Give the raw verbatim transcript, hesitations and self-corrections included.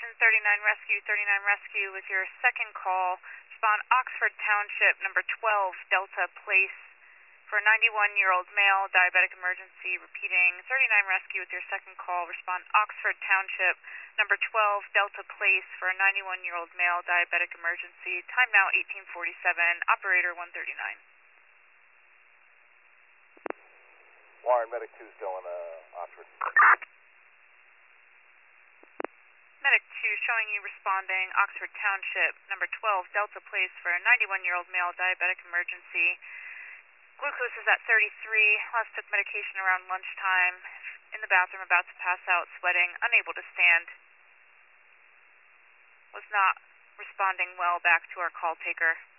Station thirty-nine Rescue, thirty-nine Rescue with your second call. Respond Oxford Township, number twelve, Delta Place, for a ninety-one-year-old male, diabetic emergency. Repeating, thirty-nine Rescue with your second call. Respond Oxford Township, number twelve, Delta Place, for a ninety-one-year-old male, diabetic emergency. Time now eighteen forty-seven, operator one thirty-nine. Warren, Medic two still in uh, Oxford. Medic two showing you responding Oxford Township, number twelve, Delta Place, for a ninety-one-year-old male, diabetic emergency. Glucose is at thirty-three, last took medication around lunchtime, in the bathroom about to pass out, sweating, unable to stand. Was not responding well back to our call taker.